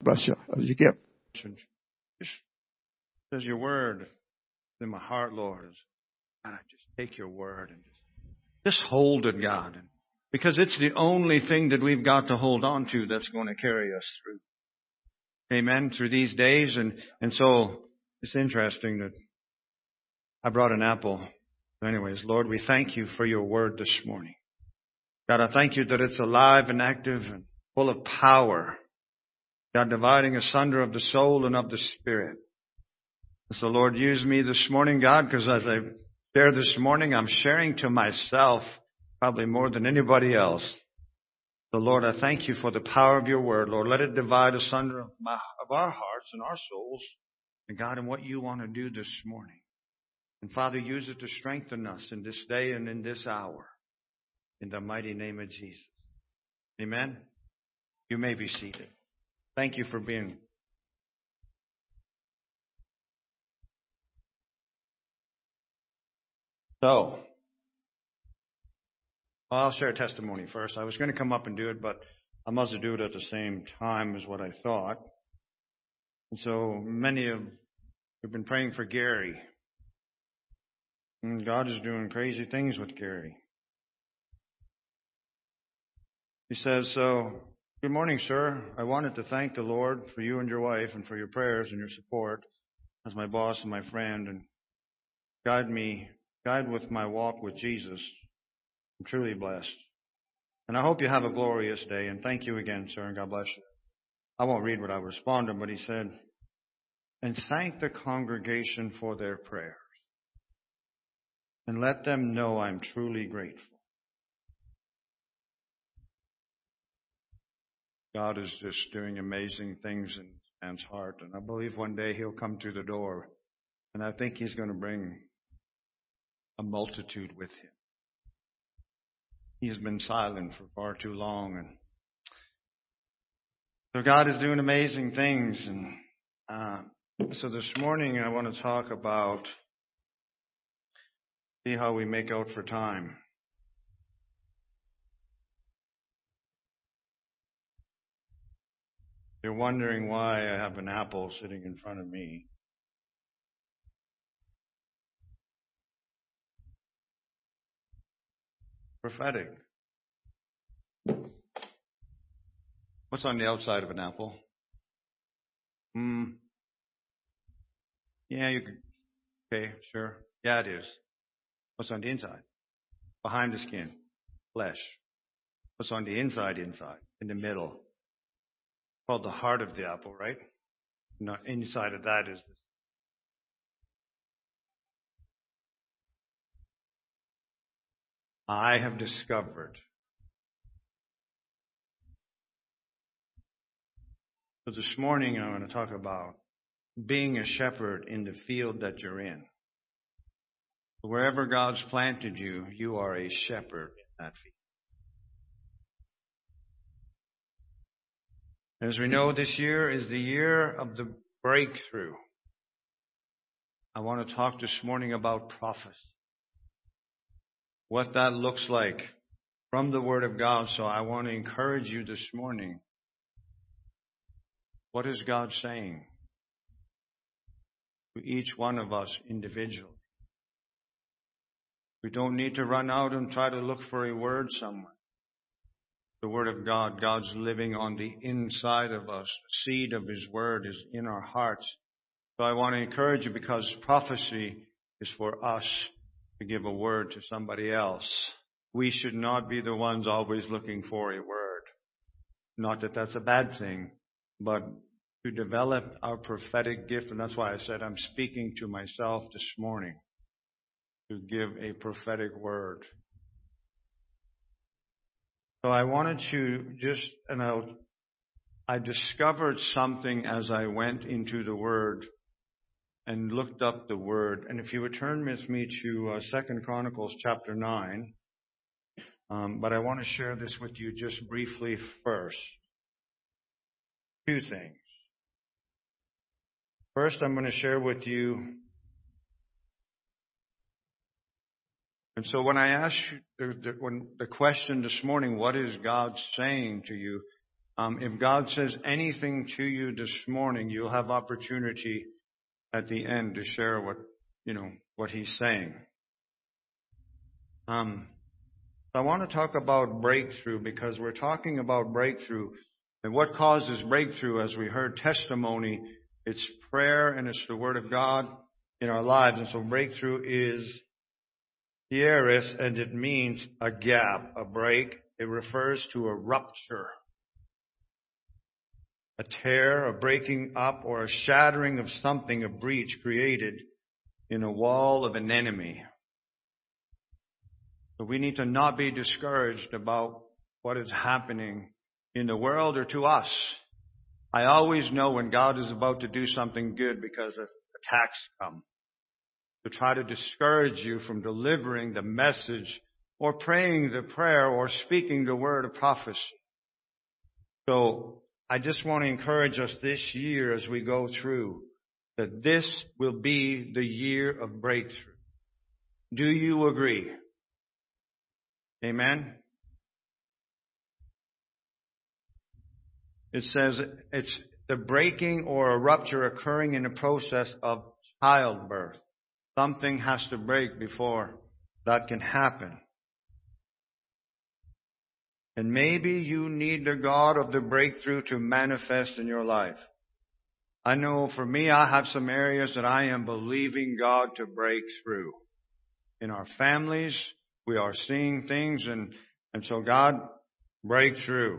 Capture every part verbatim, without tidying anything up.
Bless you as you give. Just as your word in my heart, Lord, is God, I just take your word and just, just hold it, God. Because it's the only thing that we've got to hold on to that's going to carry us through. Amen. Through these days. And, and so it's interesting that I brought an apple. Anyways, Lord, we thank you for your word this morning. God, I thank you that it's alive and active and full of power. God, dividing asunder of the soul and of the spirit. So, Lord, use me this morning, God, because as I share this morning, I'm sharing to myself probably more than anybody else. So, Lord, I thank you for the power of your word. Lord, let it divide asunder of, my, of our hearts and our souls. And, God, in what you want to do this morning. And, Father, use it to strengthen us in this day and in this hour. In the mighty name of Jesus. Amen. You may be seated. Thank you for being. So, I'll share a testimony first. I was going to come up and do it, but I must do it at the same time as what I thought. And so many of you have been praying for Gary. And God is doing crazy things with Gary. He says, so, good morning, sir. I wanted to thank the Lord for you and your wife and for your prayers and your support as my boss and my friend, and guide me, guide with my walk with Jesus. I'm truly blessed. And I hope you have a glorious day, and thank you again, sir, and God bless you. I won't read what I responded, but he said, and thank the congregation for their prayers, and let them know I'm truly grateful. God is just doing amazing things in man's heart. And I believe one day he'll come through the door. And I think he's going to bring a multitude with him. He has been silent for far too long. And so God is doing amazing things. And uh, so this morning I want to talk about, see how we make out for time. You're wondering why I have an apple sitting in front of me. Prophetic. What's on the outside of an apple? Hmm. Yeah, you could. Okay, sure. Yeah, it is. What's on the inside? Behind the skin. Flesh. What's on the inside, inside? In the middle. Called the heart of the apple, right? Not inside of that is this. I have discovered. So this morning I want to talk about being a shepherd in the field that you're in. Wherever God's planted you, you are a shepherd in that field. As we know, this year is the year of the breakthrough. I want to talk this morning about prophecy. What that looks like from the Word of God. So I want to encourage you this morning. What is God saying to each one of us individually? We don't need to run out and try to look for a word somewhere. The Word of God, God's living on the inside of us. The seed of His Word is in our hearts. So I want to encourage you, because prophecy is for us to give a word to somebody else. We should not be the ones always looking for a word. Not that that's a bad thing, but to develop our prophetic gift. And that's why I said I'm speaking to myself this morning to give a prophetic word. So I wanted to just, and I, I discovered something as I went into the Word and looked up the Word. And if you would turn with me to uh, Second Chronicles chapter nine. Um, but I want to share this with you just briefly first. Two things. First, I'm going to share with you. And so when I asked you the, the, when the question this morning, what is God saying to you? Um, if God says anything to you this morning, you'll have opportunity at the end to share what, you know, what He's saying. Um, I want to talk about breakthrough because we're talking about breakthrough. And what causes breakthrough, as we heard testimony, it's prayer and it's the Word of God in our lives. And so breakthrough is hieris, and it means a gap, a break. It refers to a rupture, a tear, a breaking up, or a shattering of something, a breach created in a wall of an enemy. So we need to not be discouraged about what is happening in the world or to us. I always know when God is about to do something good because attacks come to try to discourage you from delivering the message or praying the prayer or speaking the word of prophecy. So I just want to encourage us this year as we go through that this will be the year of breakthrough. Do you agree? Amen? It says it's the breaking or a rupture occurring in the process of childbirth. Something has to break before that can happen. And maybe you need the God of the breakthrough to manifest in your life. I know for me, I have some areas that I am believing God to break through. In our families, we are seeing things, and, and so God, break through.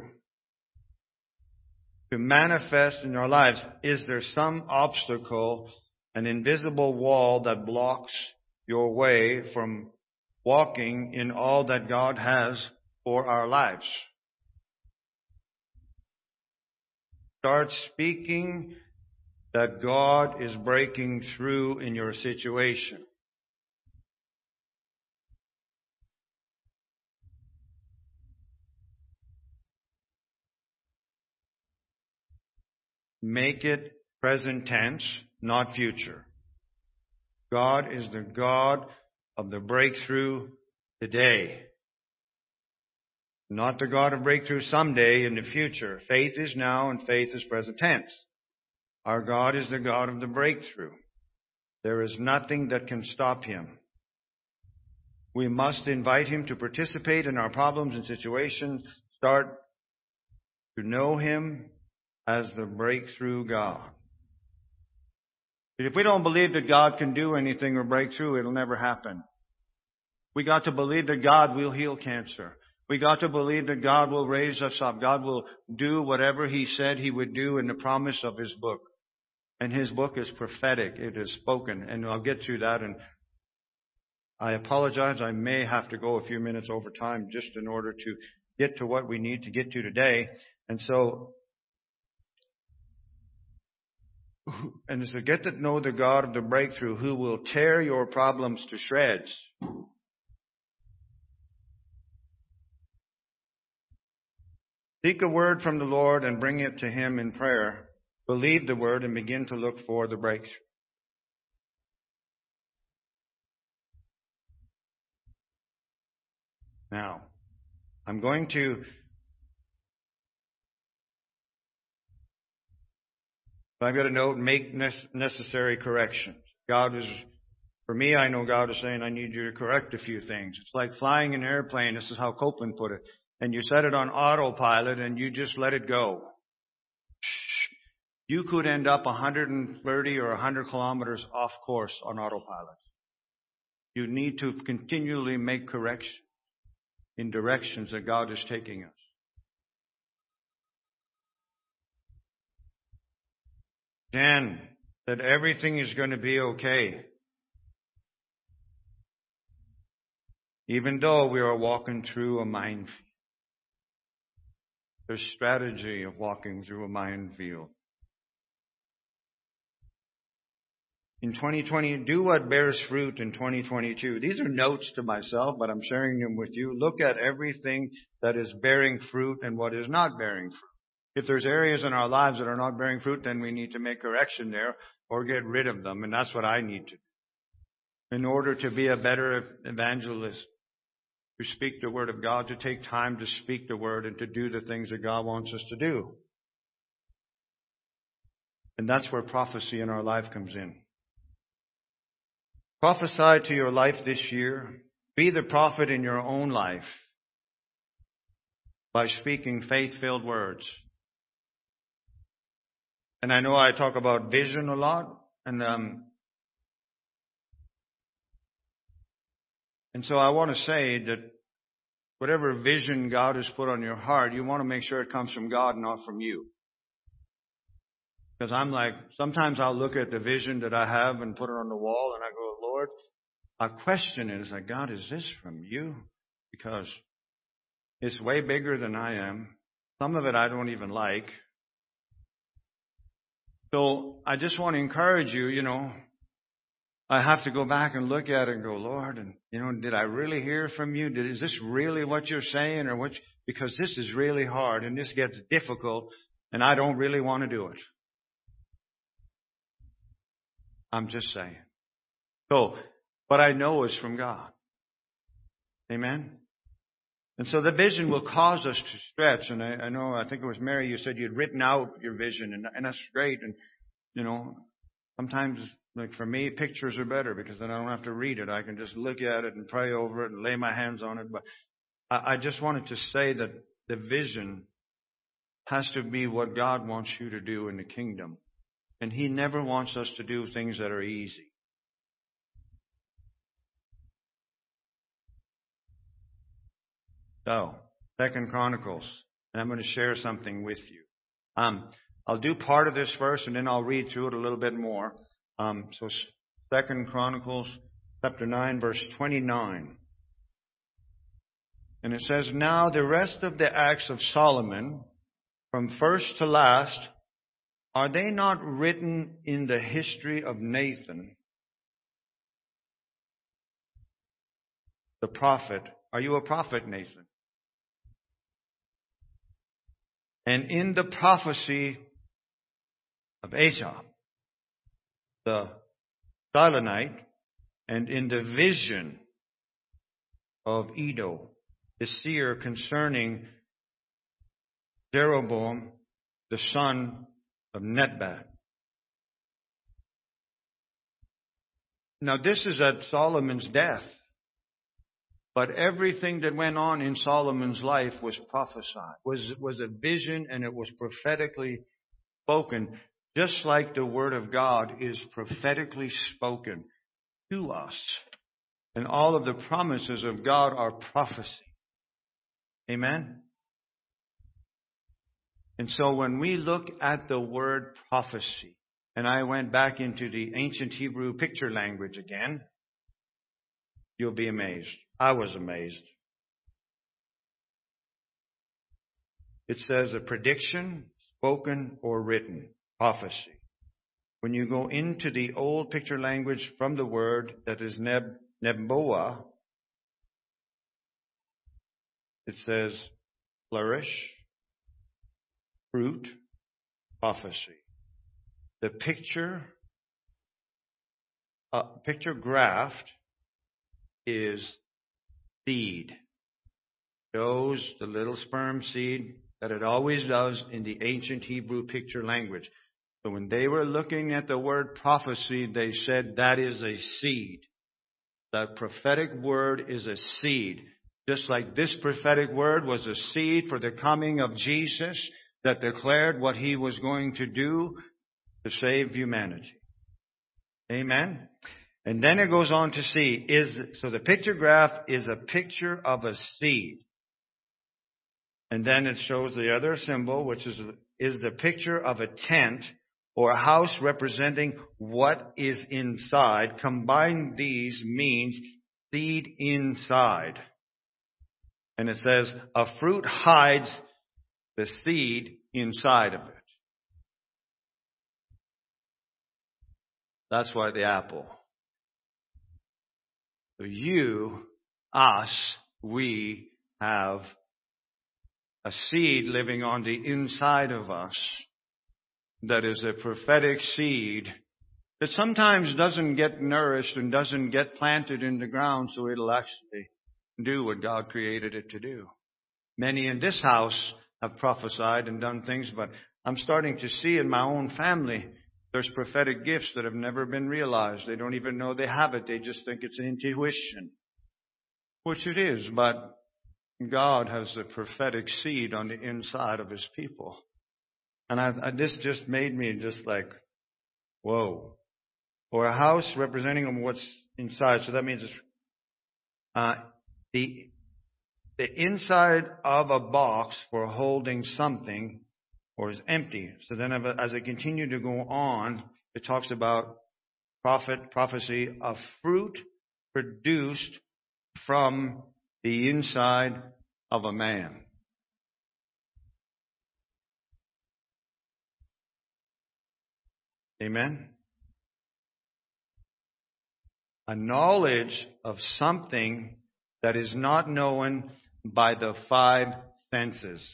To manifest in our lives, is there some obstacle, an invisible wall that blocks your way from walking in all that God has for our lives? Start speaking that God is breaking through in your situation. Make it present tense, not future. God is the God of the breakthrough today. Not the God of breakthrough someday in the future. Faith is now and faith is present tense. Our God is the God of the breakthrough. There is nothing that can stop Him. We must invite Him to participate in our problems and situations. Start to know Him as the breakthrough God. If we don't believe that God can do anything or break through, it'll never happen. We got to believe that God will heal cancer. We got to believe that God will raise us up. God will do whatever He said He would do in the promise of His book. And His book is prophetic. It is spoken. And I'll get through that. And I apologize. I may have to go a few minutes over time just in order to get to what we need to get to today. And so, and to get to know the God of the breakthrough who will tear your problems to shreds. Seek a word from the Lord and bring it to Him in prayer. Believe the word and begin to look for the breakthrough. Now, I'm going to I've got a note, make necessary corrections. God is, for me, I know God is saying, I need you to correct a few things. It's like flying an airplane. This is how Copeland put it. And you set it on autopilot and you just let it go. You could end up one hundred thirty or one hundred kilometers off course on autopilot. You need to continually make corrections in directions that God is taking us. Then, that everything is going to be okay. Even though we are walking through a minefield. There's strategy of walking through a minefield. In twenty twenty, do what bears fruit in twenty twenty-two. These are notes to myself, but I'm sharing them with you. Look at everything that is bearing fruit and what is not bearing fruit. If there's areas in our lives that are not bearing fruit, then we need to make correction there or get rid of them. And that's what I need to do in order to be a better evangelist. to speak the Word of God, to take time to speak the Word and to do the things that God wants us to do. And that's where prophecy in our life comes in. Prophesy to your life this year. Be the prophet in your own life by speaking faith-filled words. And I know I talk about vision a lot, and um, and so I want to say that whatever vision God has put on your heart, you want to make sure it comes from God, not from you. Because I'm like, sometimes I'll look at the vision that I have and put it on the wall, and I go, Lord, I question it. It's like, God, is this from you? Because it's way bigger than I am. Some of it I don't even like. So I just want to encourage you, you know, I have to go back and look at it and go, Lord, and you know, did I really hear from you? Did, is this really what you're saying, or what? Because this is really hard and this gets difficult, and I don't really want to do it. I'm just saying. So, but I know it's from God. Amen. And so the vision will cause us to stretch. And I, I know, I think it was Mary, you said you'd written out your vision, and, and that's great. And, you know, sometimes, like for me, pictures are better because then I don't have to read it. I can just look at it and pray over it and lay my hands on it. But I, I just wanted to say that the vision has to be what God wants you to do in the kingdom. And He never wants us to do things that are easy. So, Second Chronicles, and I'm going to share something with you. Um, I'll do part of this verse, and then I'll read through it a little bit more. Um, so, Second Chronicles, chapter nine, verse twenty-nine, and it says, "Now the rest of the acts of Solomon, from first to last, are they not written in the history of Nathan, the prophet?" Are you a prophet, Nathan? "And in the prophecy of Ahab, the Shilonite, and in the vision of Iddo, the seer, concerning Jeroboam, the son of Nebat." Now this is at Solomon's death. But everything that went on in Solomon's life was prophesied, was, was a vision, and it was prophetically spoken, just like the Word of God is prophetically spoken to us. And all of the promises of God are prophecy. Amen? And so when we look at the word prophecy, and I went back into the ancient Hebrew picture language again, you'll be amazed. I was amazed. It says a prediction, spoken or written, prophecy. When you go into the old picture language from the word that is neb, nebboah, it says flourish, fruit, prophecy. The picture, uh, picture graft is seed. Shows the little sperm seed that it always does in the ancient Hebrew picture language. So when they were looking at the word prophecy, they said that is a seed. That prophetic word is a seed. Just like this prophetic word was a seed for the coming of Jesus that declared what He was going to do to save humanity. Amen? And then it goes on to see, is so the picture graph is a picture of a seed. And then it shows the other symbol, which is, is the picture of a tent or a house representing what is inside. Combine these means seed inside. And it says, a fruit hides the seed inside of it. That's why the apple. So you, us, we have a seed living on the inside of us that is a prophetic seed that sometimes doesn't get nourished and doesn't get planted in the ground so it'll actually do what God created it to do. Many in this house have prophesied and done things, but I'm starting to see in my own family there's prophetic gifts that have never been realized. They don't even know they have it. They just think it's an intuition, which it is, but God has a prophetic seed on the inside of His people. And I, I, this just made me just like, whoa. Or a house representing what's inside. So that means it's, uh, the the inside of a box for holding something or is empty. So then as I continue to go on, it talks about prophet, prophecy of fruit produced from the inside of a man. Amen? A knowledge of something that is not known by the five senses.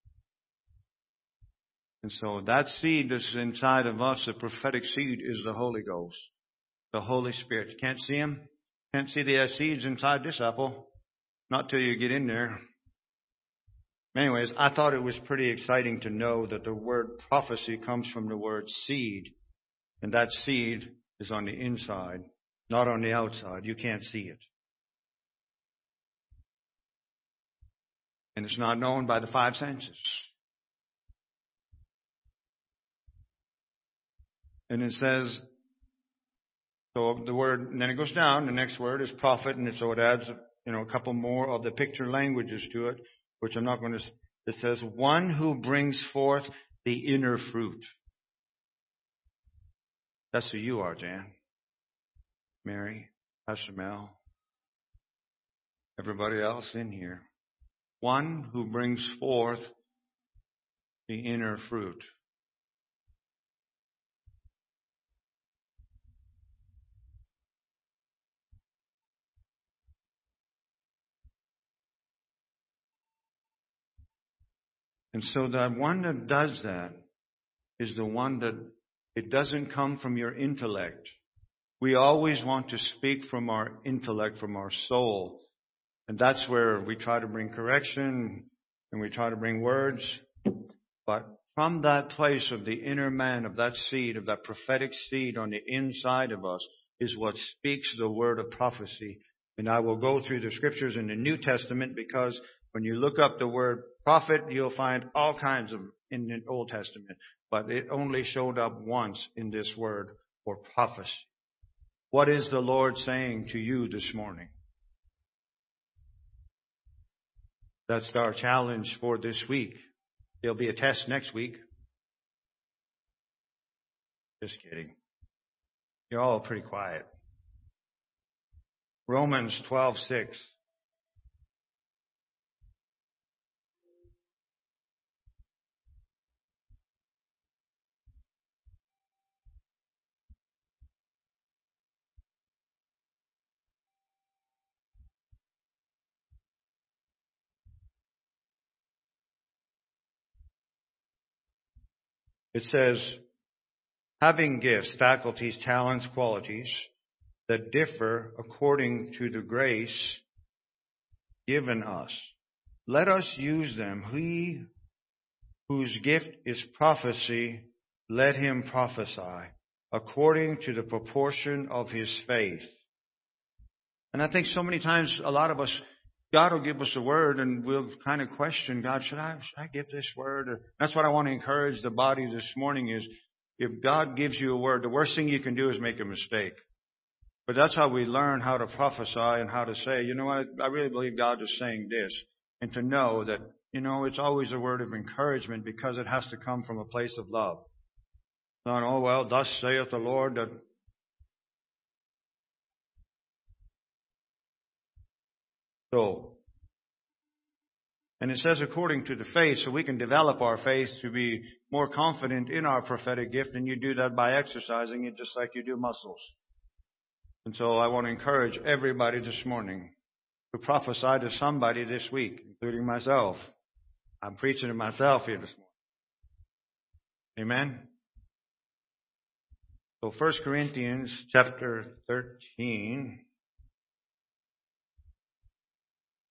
And so that seed that's inside of us, the prophetic seed, is the Holy Ghost, the Holy Spirit. You can't see Him? Can't see the seeds inside this apple. Not till you get in there. Anyways, I thought it was pretty exciting to know that the word prophecy comes from the word seed. And that seed is on the inside, not on the outside. You can't see it. And it's not known by the five senses. And it says, so the word, and then it goes down, the next word is prophet, and so it adds, you know, a couple more of the picture languages to it, which I'm not going to, it says, one who brings forth the inner fruit. That's who you are, Jan, Mary, Pastor Mel, everybody else in here. One who brings forth the inner fruit. And so that one that does that is the one that it doesn't come from your intellect. We always want to speak from our intellect, from our soul. And that's where we try to bring correction and we try to bring words. But from that place of the inner man, of that seed, of that prophetic seed on the inside of us, is what speaks the word of prophecy. And I will go through the scriptures in the New Testament because when you look up the word prophet, you'll find all kinds of in the Old Testament. But it only showed up once in this word for prophecy. What is the Lord saying to you this morning? That's our challenge for this week. There'll be a test next week. Just kidding. You're all pretty quiet. Romans twelve six. It says, having gifts, faculties, talents, qualities that differ according to the grace given us, let us use them. He whose gift is prophecy, let him prophesy according to the proportion of his faith. And I think so many times, a lot of us, God will give us a word and we'll kind of question, God, should I, should I give this word? Or, that's what I want to encourage the body this morning is, if God gives you a word, the worst thing you can do is make a mistake. But that's how we learn how to prophesy and how to say, you know what, I really believe God is saying this. And to know that, you know, it's always a word of encouragement because it has to come from a place of love. Not, oh, well, thus saith the Lord that. So, and it says according to the faith, so we can develop our faith to be more confident in our prophetic gift, and you do that by exercising it just like you do muscles. And so I want to encourage everybody this morning to prophesy to somebody this week, including myself. I'm preaching to myself here this morning. Amen? So First Corinthians chapter thirteen.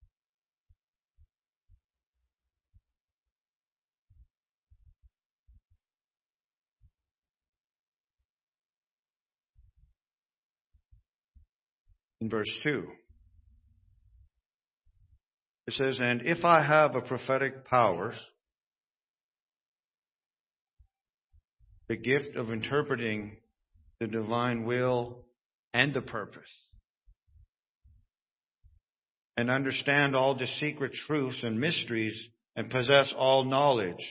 in verse two. It says, and if I have a prophetic powers, the gift of interpreting the divine will and the purpose, and understand all the secret truths and mysteries, and possess all knowledge.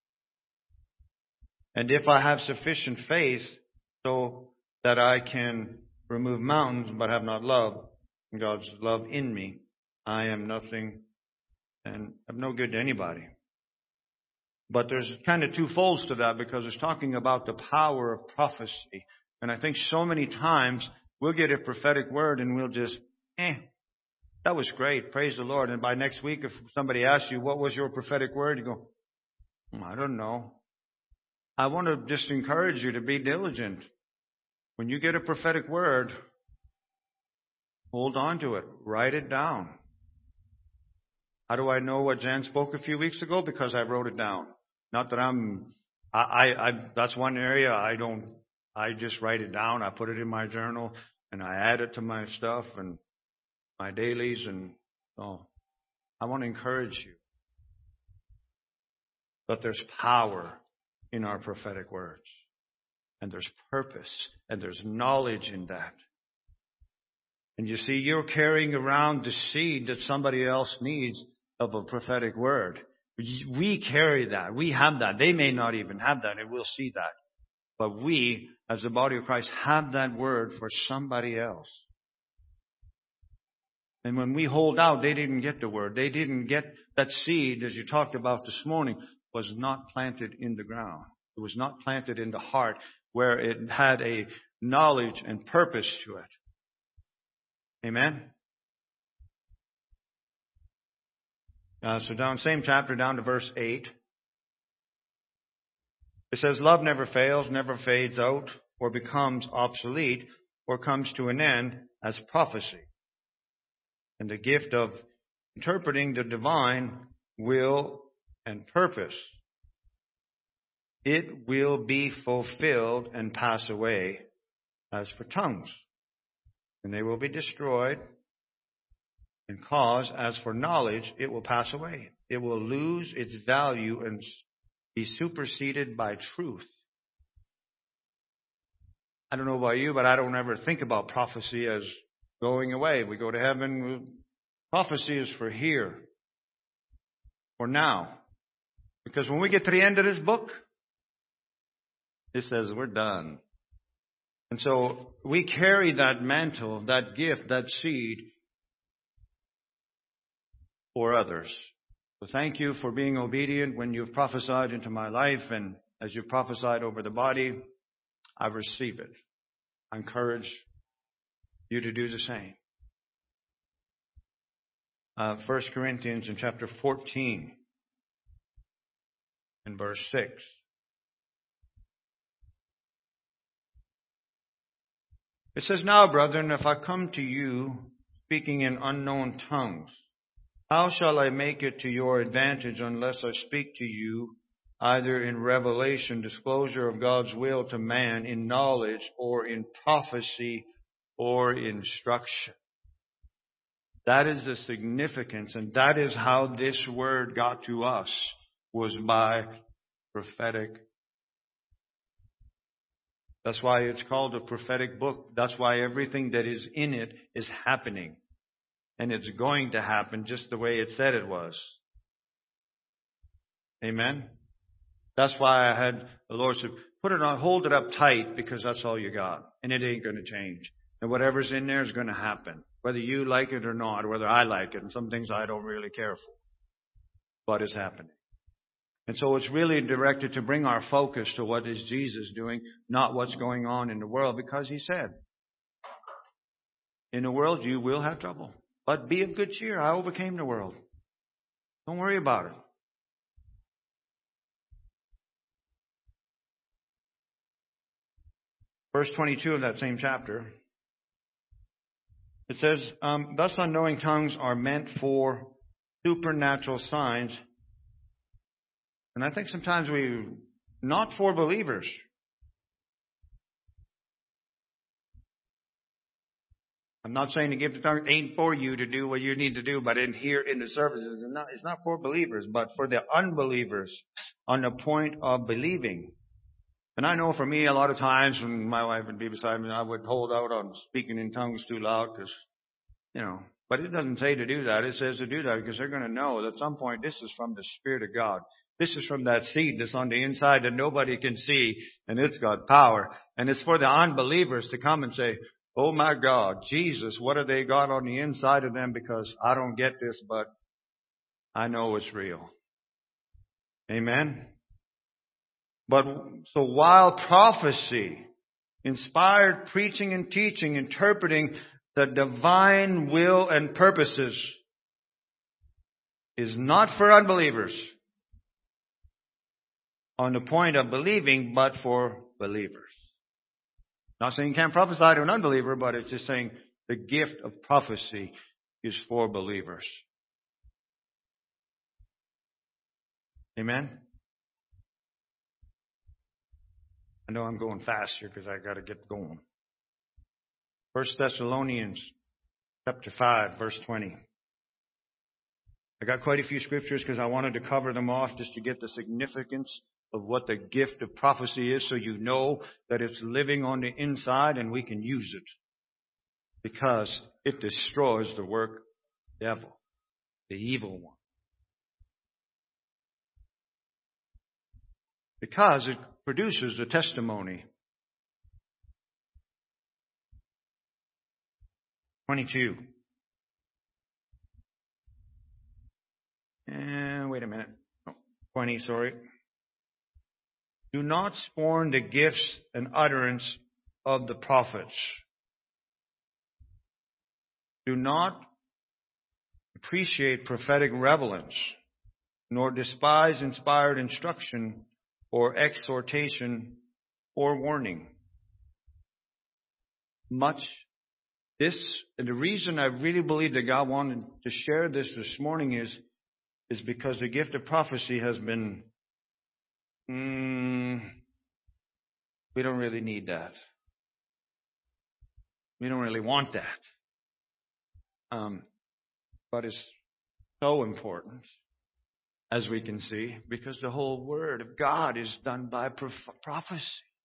And if I have sufficient faith so that I can remove mountains but have not love, and God's love in me, I am nothing and I'm no good to anybody. But there's kind of two folds to that, because it's talking about the power of prophecy. And I think so many times we'll get a prophetic word and we'll just, eh, that was great, praise the Lord. And by next week, if somebody asks you, what was your prophetic word? You go, I don't know. I want to just encourage you to be diligent. When you get a prophetic word, hold on to it. Write it down. How do I know what Jan spoke a few weeks ago? Because I wrote it down. Not that I'm, I, I, I, that's one area I don't, I just write it down. I put it in my journal and I add it to my stuff and my dailies. And oh, I want to encourage you. But there's power in our prophetic words. And there's purpose. And there's knowledge in that. And you see, you're carrying around the seed that somebody else needs of a prophetic word. We carry that. We have that. They may not even have that, and we'll see that. But we, as the body of Christ, have that word for somebody else. And when we hold out, they didn't get the word. They didn't get that seed, as you talked about this morning, was not planted in the ground. It was not planted in the heart where it had a knowledge and purpose to it. Amen? Uh, so down, same chapter, down to verse eight. It says, love never fails, never fades out, or becomes obsolete, or comes to an end as prophecy. And the gift of interpreting the divine will and purpose, it will be fulfilled and pass away as for tongues. And they will be destroyed. And cause, as for knowledge, it will pass away. It will lose its value and be superseded by truth. I don't know about you, but I don't ever think about prophecy as going away. We go to heaven. Prophecy is for here, for now. Because when we get to the end of this book, it says we're done. And so we carry that mantle, that gift, that seed for others. So thank you for being obedient when you've prophesied into my life, and as you've prophesied over the body, I receive it. I encourage you to do the same. Uh, First Corinthians in chapter fourteen, in verse six. It says, now, brethren, if I come to you speaking in unknown tongues, how shall I make it to your advantage unless I speak to you either in revelation, disclosure of God's will to man, in knowledge, or in prophecy, or instruction? That is the significance, and that is how this word got to us, was by prophetic. That's why it's called a prophetic book. That's why everything that is in it is happening. And it's going to happen just the way it said it was. Amen? That's why I had the Lord said, put it on, hold it up tight, because that's all you got. And it ain't going to change. And whatever's in there is going to happen. Whether you like it or not, or whether I like it. And some things I don't really care for. But it's happening. And so it's really directed to bring our focus to what is Jesus doing, not what's going on in the world, because He said, in the world you will have trouble. But be of good cheer. I overcame the world. Don't worry about it. Verse twenty-two of that same chapter. It says, um, thus unknowing tongues are meant for supernatural signs. And I think sometimes we, not for believers. I'm not saying the gift of tongues ain't for you to do what you need to do, but in here in the services, it's not, it's not for believers, but for the unbelievers on the point of believing. And I know for me, a lot of times when my wife would be beside me, I would hold out on speaking in tongues too loud because, you know, but it doesn't say to do that. It says to do that because they're going to know that at some point this is from the Spirit of God. This is from that seed that's on the inside that nobody can see, and it's got power. And it's for the unbelievers to come and say, oh my God, Jesus, what have they got on the inside of them? Because I don't get this, but I know it's real. Amen? But so while prophecy, inspired preaching and teaching, interpreting the divine will and purposes is not for unbelievers on the point of believing, but for believers. Not saying you can't prophesy to an unbeliever, but it's just saying the gift of prophecy is for believers. Amen? I know I'm going fast here because I got to get going. First Thessalonians chapter five, verse twenty. I got quite a few scriptures because I wanted to cover them off just to get the significance of what the gift of prophecy is so you know that it's living on the inside and we can use it. Because it destroys the work of the devil, the evil one. Because it produces a testimony. twenty-two. And wait a minute. Oh, twenty, sorry. Do not scorn the gifts and utterance of the prophets. Do not appreciate prophetic relevance, nor despise inspired instruction or exhortation or warning. Much this, and the reason I really believe that God wanted to share this this morning is, is because the gift of prophecy has been, mm, we don't really need that. We don't really want that. Um, but it's so important, as we can see, because the whole Word of God is done by prophecy.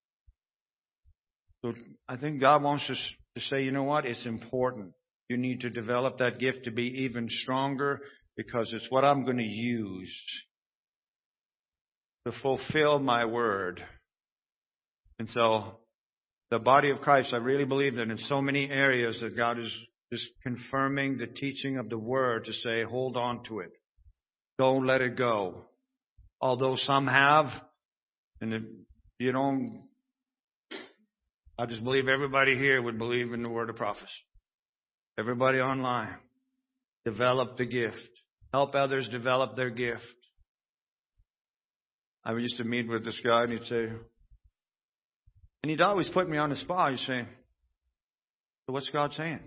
So I think God wants us to say, you know what, it's important. You need to develop that gift to be even stronger because it's what I'm going to use to fulfill my Word. And so the body of Christ, I really believe that in so many areas that God is just confirming the teaching of the Word to say, hold on to it. Don't let it go. Although some have, and if you don't, I just believe everybody here would believe in the word of prophecy. Everybody online. Develop the gift. Help others develop their gift. I used to meet with this guy and he'd say, and he'd always put me on the spot. He'd say, so what's God saying?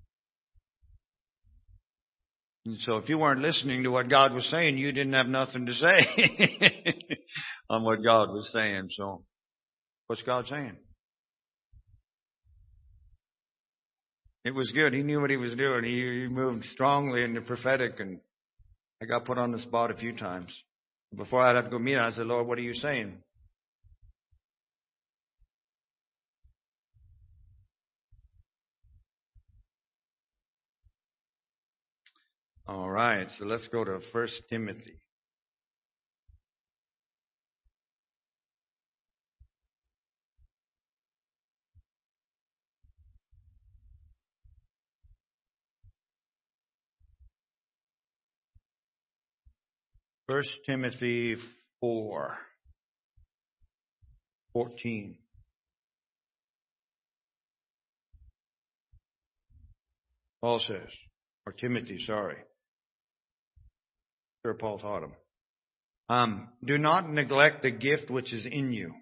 And so if you weren't listening to what God was saying, you didn't have nothing to say on what God was saying. So what's God saying? It was good. He knew what he was doing. He, he moved strongly in the prophetic, and I got put on the spot a few times. Before I'd have to go meet him, I said, Lord, what are you saying? All right, so let's go to First Timothy. First Timothy four, fourteen. Paul says, or Timothy, sorry. Sure, Paul taught him. Um, do not neglect the gift which is in you.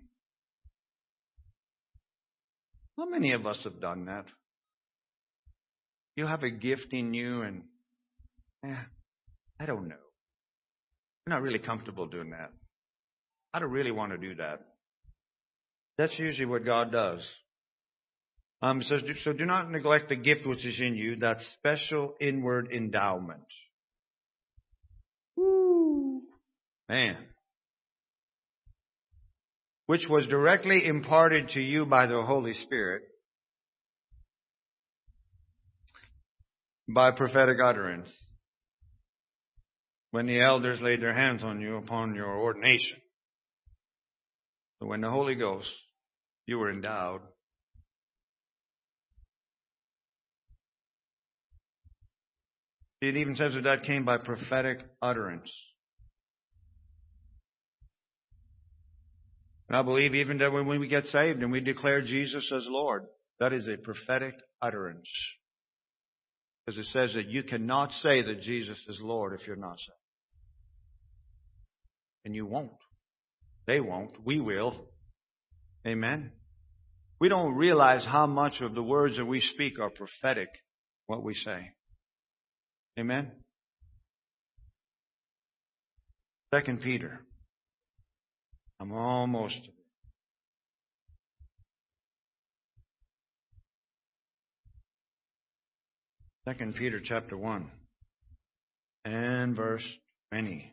How many of us have done that? You have a gift in you and, eh, I don't know. I'm not really comfortable doing that. I don't really want to do that. That's usually what God does. Um, it says, so do not neglect the gift which is in you, that special inward endowment. Woo. Man. Which was directly imparted to you by the Holy Spirit by prophetic utterance when the elders laid their hands on you upon your ordination. So when the Holy Ghost, you were endowed. It even says that that came by prophetic utterance. And I believe even that when we get saved and we declare Jesus as Lord, that is a prophetic utterance. Because it says that you cannot say that Jesus is Lord if you're not saved. And you won't. They won't. We will. Amen. We don't realize how much of the words that we speak are prophetic, what we say. Amen. Second Peter. I'm almost. Second Peter chapter one and verse twenty.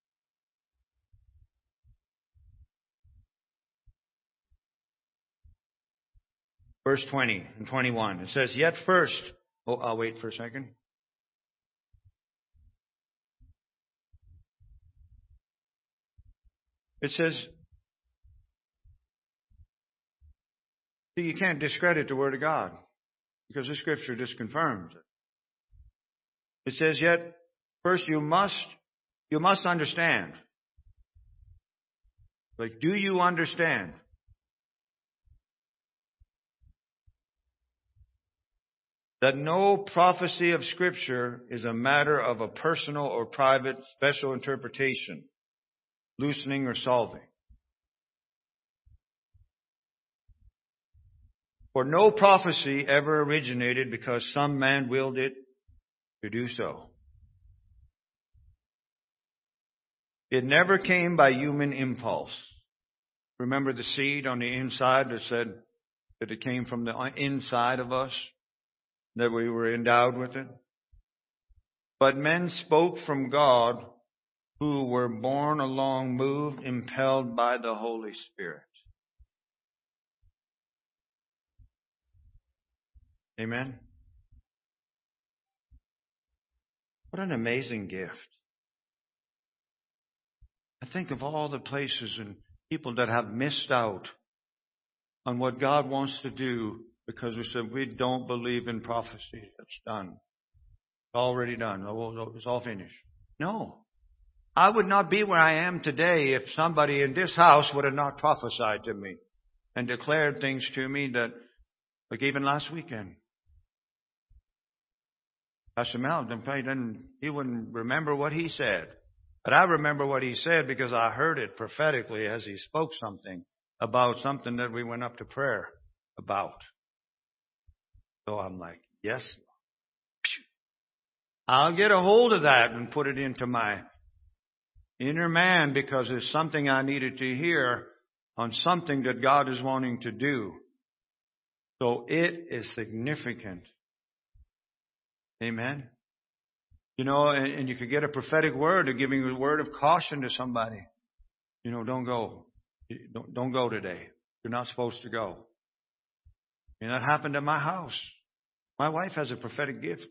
Verse twenty and twenty-one. It says, yet first. Oh, I'll wait for a second. It says, see, you can't discredit the Word of God because the Scripture just confirms it. It says, yet first you must, you must understand. Like, do you understand? That no prophecy of Scripture is a matter of a personal or private special interpretation, loosening or solving. For no prophecy ever originated because some man willed it to do so. It never came by human impulse. Remember the seed on the inside that said that it came from the inside of us, that we were endowed with it? But men spoke from God, who were borne along, moved, impelled by the Holy Spirit. Amen? What an amazing gift. I think of all the places and people that have missed out on what God wants to do because we said we don't believe in prophecy. It's done. It's already done. It's all finished. No. I would not be where I am today if somebody in this house would have not prophesied to me and declared things to me that, like even last weekend. Pastor Mel, he wouldn't remember what he said. But I remember what he said because I heard it prophetically as he spoke something about something that we went up to prayer about. So I'm like, yes, I'll get a hold of that and put it into my inner man because it's something I needed to hear on something that God is wanting to do. So it is significant. Amen. You know, and, and you could get a prophetic word or giving a word of caution to somebody. You know, don't go. Don't, don't go today. You're not supposed to go. And that happened at my house. My wife has a prophetic gift.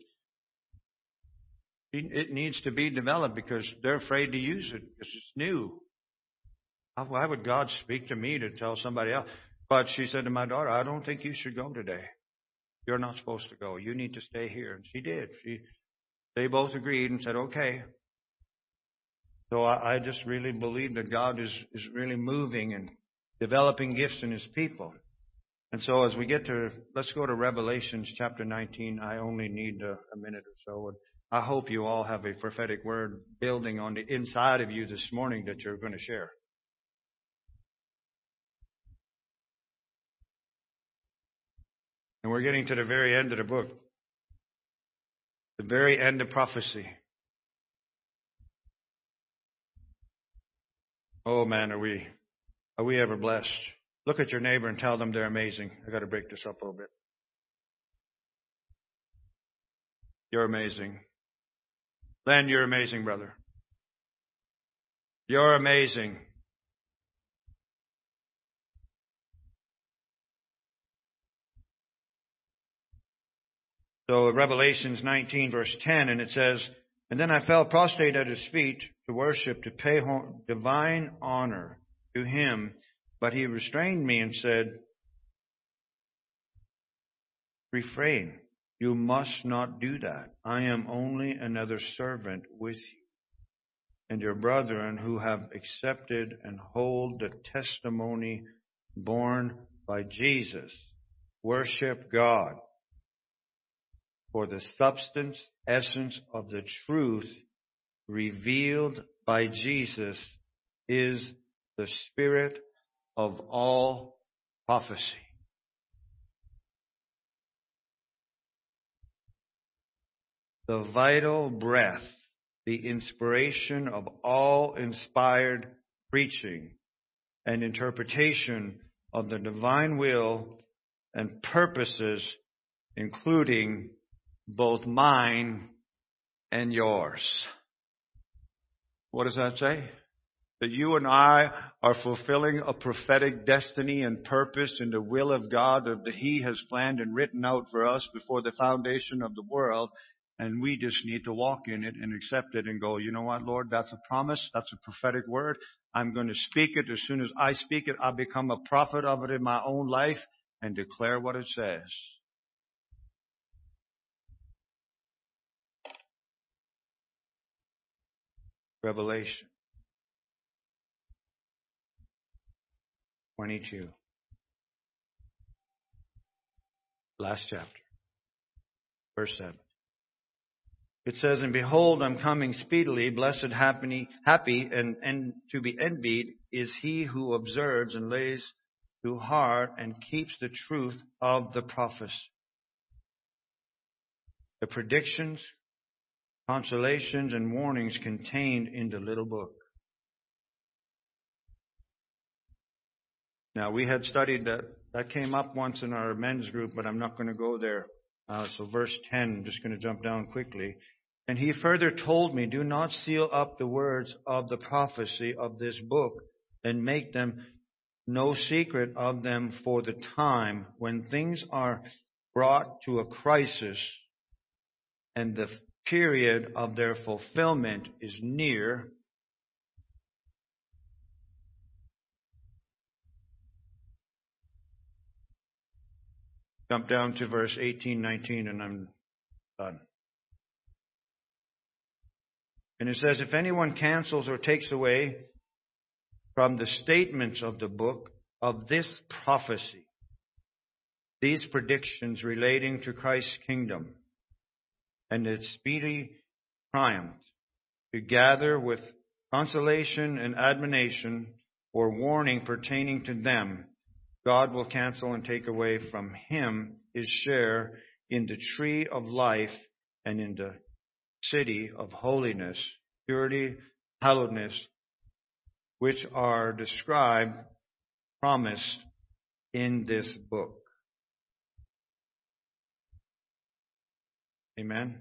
It needs to be developed because they're afraid to use it because it's new. Why would God speak to me to tell somebody else? But she said to my daughter, I don't think you should go today. You're not supposed to go. You need to stay here. And she did. She, they both agreed and said, okay. So I, I just really believe that God is, is really moving and developing gifts in His people. And so as we get to, let's go to Revelations chapter nineteen. I only need a, a minute or so. And I hope you all have a prophetic word building on the inside of you this morning that you're going to share. And we're getting to the very end of the book. The very end of prophecy. Oh man, are we, are we ever blessed? Look at your neighbor and tell them they're amazing. I got to break this up a little bit. You're amazing. Len, you're amazing, brother. You're amazing. So Revelations nineteen, verse ten, and it says, "And then I fell prostrate at his feet to worship, to pay divine honor to him. But he restrained me and said, 'Refrain. You must not do that. I am only another servant with you and your brethren who have accepted and hold the testimony borne by Jesus. Worship God. For the substance, essence of the truth revealed by Jesus is the spirit of all prophecy.'" The vital breath, the inspiration of all inspired preaching and interpretation of the divine will and purposes, including both mine and yours. What does that say? That you and I are fulfilling a prophetic destiny and purpose in the will of God that He has planned and written out for us before the foundation of the world. And we just need to walk in it and accept it and go, you know what, Lord, that's a promise. That's a prophetic word. I'm going to speak it. As soon as I speak it, I'll become a prophet of it in my own life and declare what it says. Revelation twenty-two. Last chapter. Verse seven. It says, "And behold, I'm coming speedily. Blessed, happy, happy and, and to be envied is he who observes and lays to heart and keeps the truth of the prophecy." The predictions, consolations, and warnings contained in the little book. Now, we had studied that. That came up once in our men's group, but I'm not going to go there. Uh, so verse ten, I'm just going to jump down quickly. "And he further told me, do not seal up the words of the prophecy of this book and make them no secret of them, for the time when things are brought to a crisis and the period of their fulfillment is near." Jump down to verse eighteen, nineteen, and I'm done. And it says, "If anyone cancels or takes away from the statements of the book of this prophecy, these predictions relating to Christ's kingdom and its speedy triumph, to gather with consolation and admonition or warning pertaining to them, God will cancel and take away from him his share in the tree of life and in the city of holiness, purity, hallowedness, which are described, promised in this book." Amen.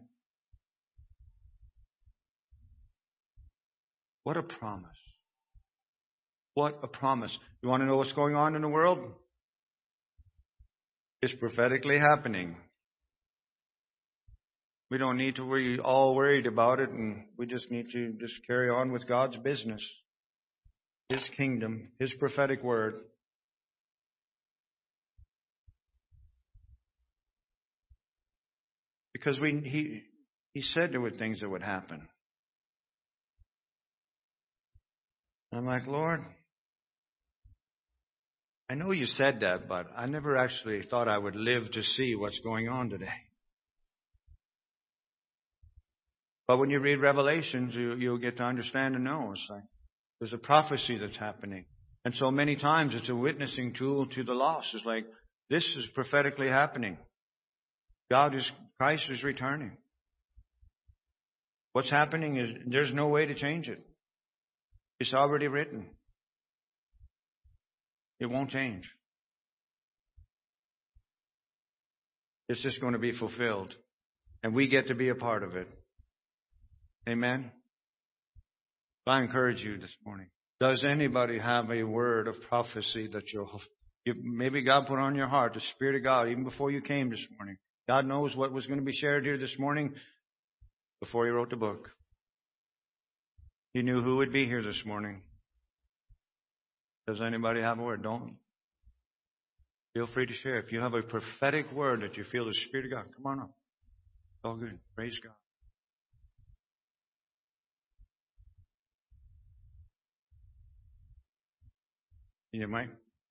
What a promise. What a promise. You want to know what's going on in the world? It's prophetically happening. We don't need to be all worried about it, and we just need to just carry on with God's business. His kingdom, His prophetic word. Because we He He said there were things that would happen. I'm like, Lord, I know you said that, but I never actually thought I would live to see what's going on today. But when you read Revelations, you, you'll get to understand and know. It's like there's a prophecy that's happening. And so many times it's a witnessing tool to the lost. It's like, this is prophetically happening. God is, Christ is returning. What's happening is there's no way to change it. It's already written. It won't change. It's just going to be fulfilled. And we get to be a part of it. Amen? I encourage you this morning. Does anybody have a word of prophecy that you'll, you, maybe God put on your heart, the Spirit of God, even before you came this morning? God knows what was going to be shared here this morning before He wrote the book. He knew who would be here this morning. Does anybody have a word? Don't. Feel free to share. If you have a prophetic word that you feel the Spirit of God, come on up. It's all good. Praise God. Yeah, Mike?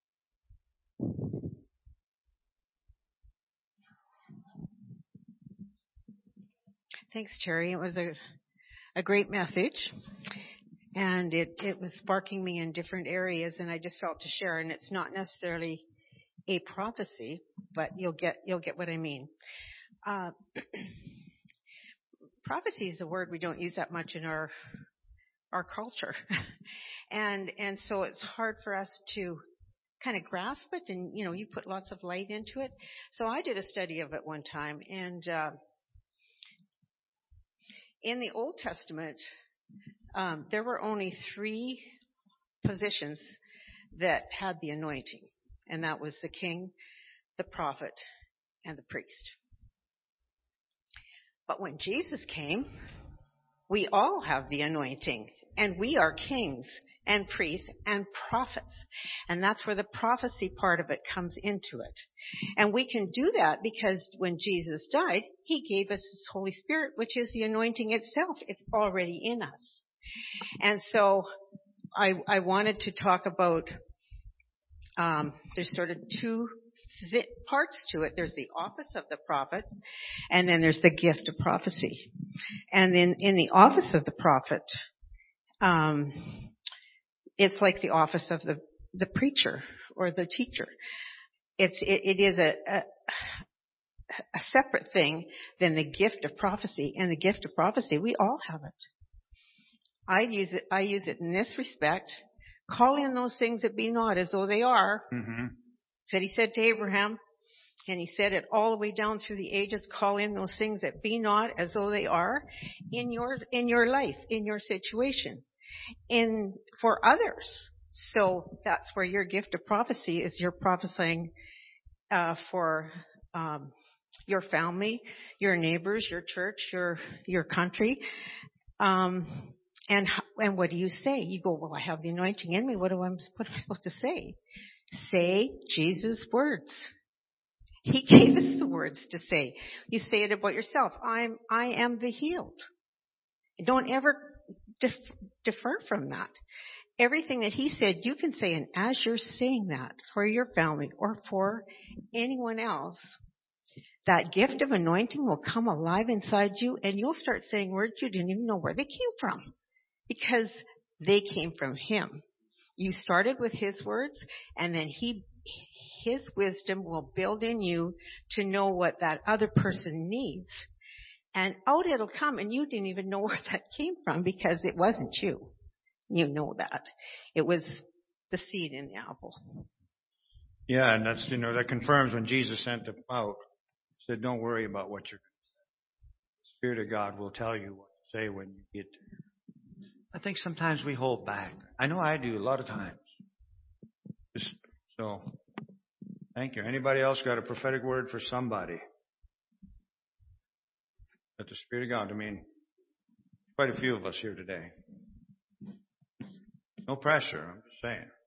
Thanks, Terry. It was a a great message, and it, it was sparking me in different areas, and I just felt to share. And it's not necessarily a prophecy, but you'll get you'll get what I mean. Uh, prophecy is a word we don't use that much in our our culture, and and so it's hard for us to kind of grasp it. And you know, you put lots of light into it. So I did a study of it one time, and uh, in the Old Testament, um, there were only three positions that had the anointing, and that was the king, the prophet, and the priest. But when Jesus came, we all have the anointing, and we are kings and priests and prophets. And that's where the prophecy part of it comes into it. And we can do that because when Jesus died, He gave us His Holy Spirit, which is the anointing itself. It's already in us. And so I, I wanted to talk about, um, there's sort of two parts to it. There's the office of the prophet, and then there's the gift of prophecy. And then in the office of the prophet, um, it's like the office of the, the preacher or the teacher. It's it, it is a, a a separate thing than the gift of prophecy. And the gift of prophecy, we all have it. I use it. I use it in this respect. Call in those things that be not as though they are. Mm-hmm. That He said to Abraham, and He said it all the way down through the ages. Call in those things that be not as though they are in your in your life, in your situation, in for others. So that's where your gift of prophecy is. You're prophesying uh, for um, your family, your neighbors, your church, your your country. Um, and and what do you say? You go, well, I have the anointing in me. What do I what am I supposed to say? Say Jesus' words. He gave us the words to say. You say it about yourself. I'm I am the healed. Don't ever def, defer from that. Everything that He said, you can say, and as you're saying that for your family or for anyone else, that gift of anointing will come alive inside you, and you'll start saying words you didn't even know where they came from, because they came from Him. You started with His words, and then He, His wisdom will build in you to know what that other person needs. And out it'll come, and you didn't even know where that came from because it wasn't you. You know that. It was the seed in the apple. Yeah, and that's, you know, that confirms when Jesus sent them out. He said, don't worry about what you're going to say. The Spirit of God will tell you what to say when you get there. I think sometimes we hold back. I know I do a lot of times. Just, so, thank you. Anybody else got a prophetic word for somebody? That the Spirit of God, I mean, quite a few of us here today. No pressure, I'm just saying.